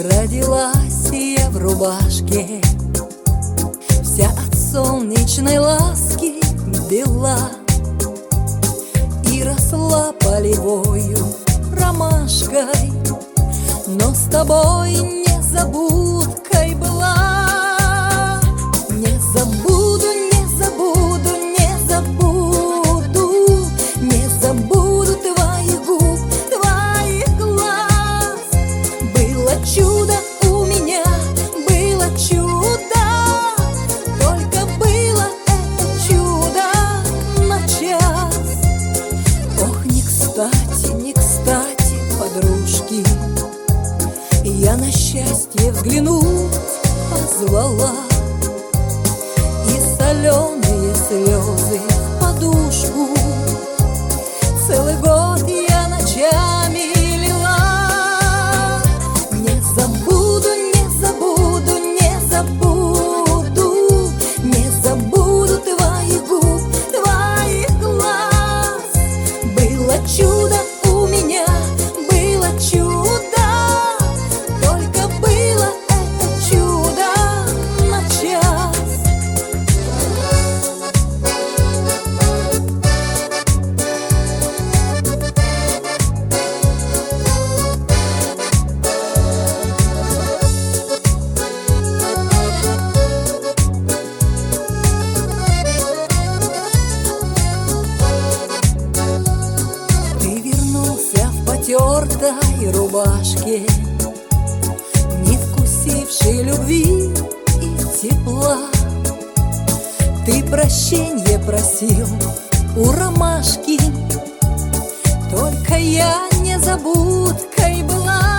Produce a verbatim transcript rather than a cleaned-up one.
Родилась я в рубашке, вся от солнечной ласки бела, и росла полевою ромашкой, но с тобой незабудкой была. Не забуду, не забуду, не забуду, не забуду твоих губ, твоих глаз. Было чудо у меня, было чудо, только было это чудо на час. Ох, не кстати, не кстати, подружки, я на счастье взглянуть позвала, и соленые слезы в подушку целый год я ночами лила. Не забуду, не забуду, не забуду, не забуду твоих губ, твоих глаз. Было чудо у меня, было чудо, только было это чудо на час. Ты вернулся в потертой рубашке, не вкусивший любви и тепла. Ты прощенье просил у ромашки, только я незабудкой была.